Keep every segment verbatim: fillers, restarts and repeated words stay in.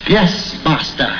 Yes, master.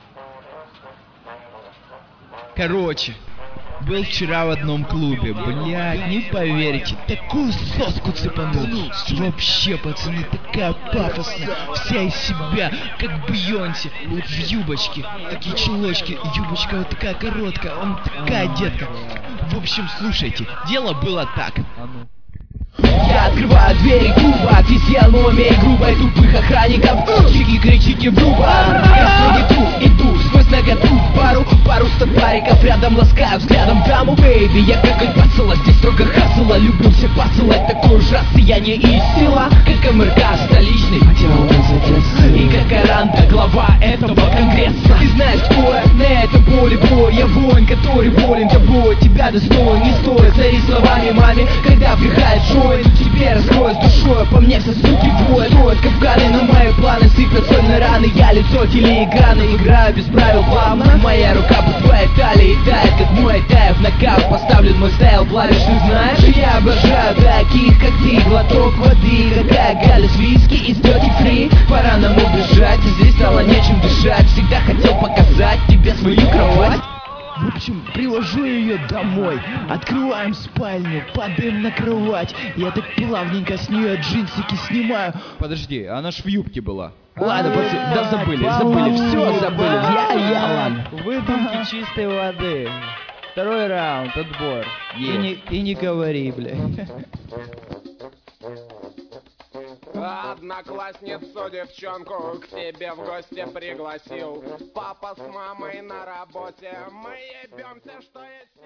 Короче, был вчера в одном клубе, блядь, не поверите, такую соску цепанул. Вообще, пацаны, такая пафосная, вся из себя, как Бейонсе, вот в юбочке, такие чулочки, юбочка вот такая короткая, он такая детка. В общем, слушайте, дело было так. Я открываю двери клуба, физиономия грубой тупых охранников. Чики, кричите в рупор. Я иду, иду, сквозь наготу к бару. Пару стопариков рядом ласкаю взглядом даму. Бэйби, я как альпасала, здесь строго хасала. Люблю все посылать такой ужасный, я не из села. Как МРК столичный, и как Аранта, глава этого конгресса. Ты знаешь, кто я на этом поле боя. Я воин, который болен тобой. Тебя достоин, не стоит царить словами маме, когда вдыхает джойнт. Тебе раскрою с душой, по мне все суки воют. Стоят капканы на мои планы, сыпят соль на раны. Я лицо телеэкрана, играю без правил плавно. Моя рука по твоей талии тает, как мой тайв. Нокаут поставлен мой стайл, плавишь, ты знаешь. Я обожаю таких, как ты, глоток воды. Какая галис, виски из Dirty Free. Пора нам убежать, здесь стало нечем дышать. Всегда хотел показать тебе свою кровать. В общем, привожу ее домой, открываем спальню, падаем на кровать. Я так плавненько с нее джинсики снимаю. Подожди, она ж в юбке была. Ладно, пацаны, да забыли, забыли, все забыли. Я, я, ладно. Выдумки чистой воды. Второй раунд, отбор. И не, и не говори, бля. Одноклассницу девчонку к себе в гости пригласил. Папа с мамой на работе, мы ебемся, что есть.